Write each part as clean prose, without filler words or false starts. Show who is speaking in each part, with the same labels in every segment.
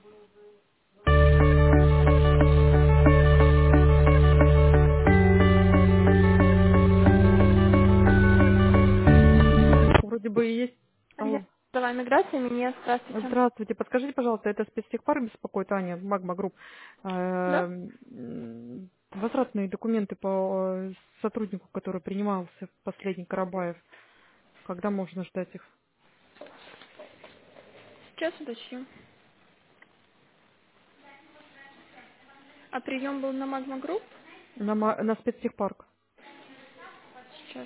Speaker 1: Вроде бы и есть. Алло.
Speaker 2: Давай, миграция, меня, здравствуйте.
Speaker 1: Здравствуйте. Подскажите, пожалуйста, это спецтехпарк беспокоит, Аня, Магма Групп.
Speaker 2: Да?
Speaker 1: Возвратные документы по сотруднику, который принимался, последний Карабаев. Когда можно ждать их?
Speaker 2: Сейчас уточню. А прием был на Magma Group?
Speaker 1: На спецтехпарк.
Speaker 2: Сейчас.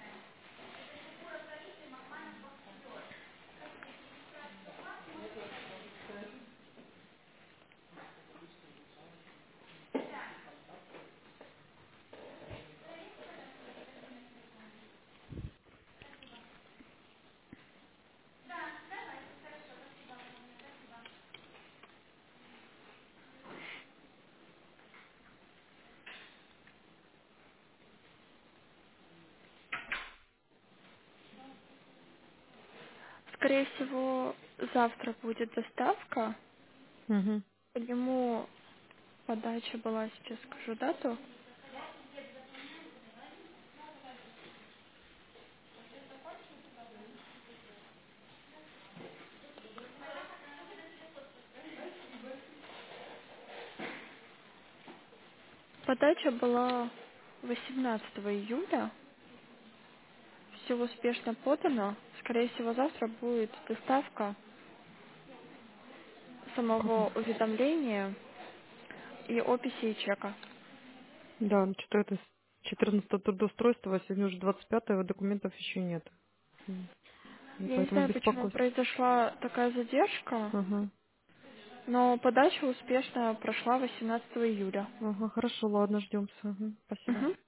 Speaker 2: Скорее всего, завтра будет доставка.
Speaker 1: Угу.
Speaker 2: По нему подача была, сейчас скажу дату. Подача была 18 июля. Все успешно подано. Скорее всего, завтра будет доставка самого уведомления и описи и чека.
Speaker 1: Да, что-то это 14 трудоустройство, а сегодня уже 25-го, документов еще нет. И
Speaker 2: Я не
Speaker 1: поэтому
Speaker 2: знаю, почему
Speaker 1: беспокойство.
Speaker 2: произошла такая задержка,
Speaker 1: Ага.
Speaker 2: но подача успешно прошла 18 июля.
Speaker 1: Ага, хорошо, ладно, ждем. Спасибо.
Speaker 2: Мгм.